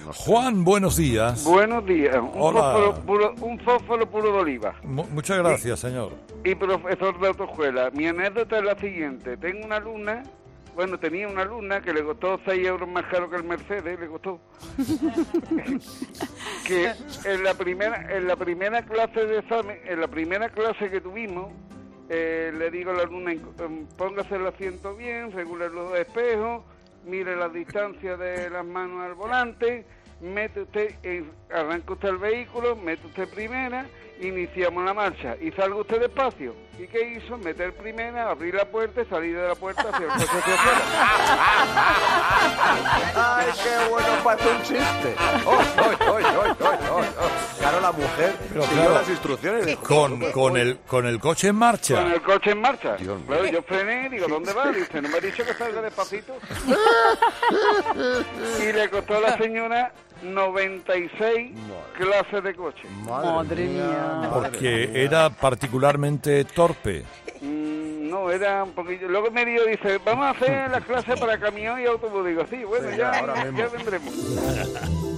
Juan, buenos días. Buenos días. Hola. Un fósforo puro de oliva. Muchas gracias, señor. Y profesor de autoescuela. Mi anécdota es la siguiente. Tengo una alumna, tenía una alumna que le costó 6 euros más caro que el Mercedes, le costó. Que en la primera clase de examen, en la primera clase que tuvimos, le digo a la alumna, póngase el asiento bien, regule los espejos, mire la distancia de las manos al volante, arranca usted el vehículo, mete usted primera, iniciamos la marcha y salga usted despacio. ¿Y qué hizo? Meter primera, abrir la puerta y salir de la puerta hacia el coche hacia afuera. ¡Ay, qué bueno para un chiste! Claro, la mujer siguió las instrucciones. Con el coche en marcha. Con el coche en marcha. Dios mío. Claro, yo frené y digo, ¿dónde va? Dice, ¿no me ha dicho que salga despacito? Y le costó a la señora 96 clases de coche. Madre mía. Porque era particularmente torpe. No, era un poquillo. Luego me dice, vamos a hacer las clases para camión y autobús. Digo, sí, bueno, Sí, ya ahora mismo. vendremos.